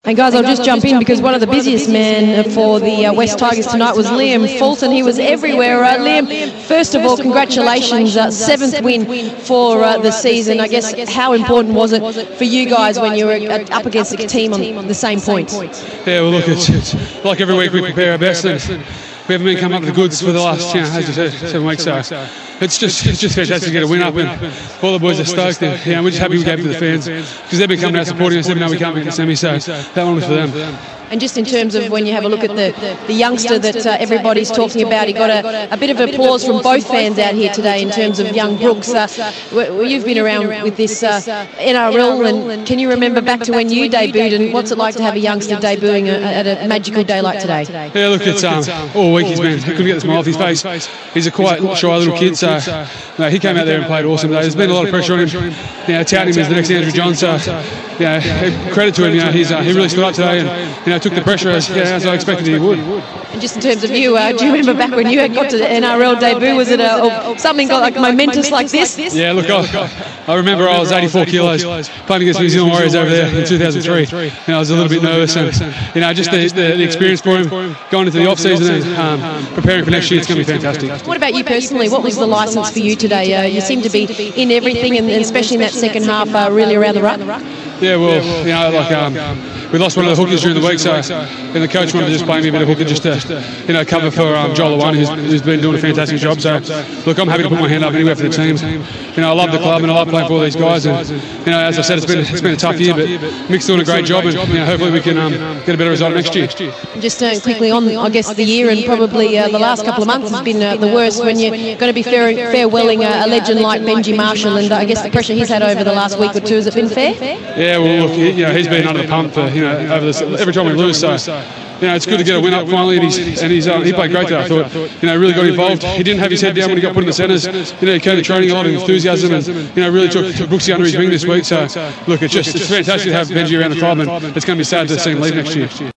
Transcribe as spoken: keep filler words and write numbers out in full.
And guys, I'll just jump in because one of the busiest men for the uh, West Tigers tonight was Liam Fulton. He was everywhere. Uh, Liam, first of all, congratulations. Uh, seventh win for uh, the season. I guess how important was it for you guys when you were up against a team on the same points? Yeah, well, look, it's, it's like every week we prepare our best, and we haven't been coming up with the goods for the last, you know, as you said, seven weeks. So it's just it's just fantastic to get a win up, and all the boys are stoked. And, yeah, we're just happy we gave it to the fans because they've been coming out supporting us even though we can't make the semi. So that one was for them. And just in terms of when you have a look at the, the youngster that uh, everybody's talking about, he got a, a bit of applause from both fans out here today in terms of young Brooks. Uh, you've been around with this uh, N R L, and can you remember back to when you debuted, and what's it like to have a youngster debuting a, at a magical day like today? Yeah, look, it's um, all week he's been, he couldn't get the smile off his face. He's a quite shy little kid, so no, he came out there and played awesome today. There's been a lot of pressure on him, you know, touting him as the next Andrew John, so you know, credit to him, you know, he's, uh, he really stood up today and you know, took the pressure as, yeah, as I expected he would. And just in terms of you, uh, do you remember back when you had got to the N R L debut, was it a, something got like momentous like this? Yeah, look, I, I remember I was eighty-four kilos playing against New Zealand Warriors over there in two thousand three. And I was a little bit nervous, and you know, just the, the, the experience for him going into the off season and um, preparing for next year, it's going to be fantastic. What about you personally? What was the licence for you today? Uh, you seem to be in everything, and especially in that second half, uh, really around the ruck. Yeah, well, you know, like um, we lost one of the hookers during the week, so and the coach wanted to just play me a bit of hooker just to, you know, cover for um, Joel One, who's, who's been doing a fantastic job. So, look, I'm happy to put my hand up anywhere for the team. You know, I love the club and I love playing for all these guys. And you know, as I said, it's been it's been a tough year, but Mick's doing a great job, and you know, hopefully we can um, get a better result next year. Just uh, quickly on, I guess the year and probably uh, the last couple of months has been uh, the worst when you're going to be fair, farewelling uh, a legend like Benji Marshall, and uh, I guess the pressure he's had over the last week or two. Has it been fair? Yeah, well, look, he, you know, he's been under the pump for, you know, over this, every time we lose. So, you know, it's good to get a win up finally, and he's and he's um, he played great today. I thought, you know, really got involved. He didn't have his head down when he got put in the centres. You know, he came to training a lot of enthusiasm, and you know, really took, took Brooksy under his wing this week. So, look, it's just it's fantastic to have Benji around the club, and it's going to be sad to see him leave next year.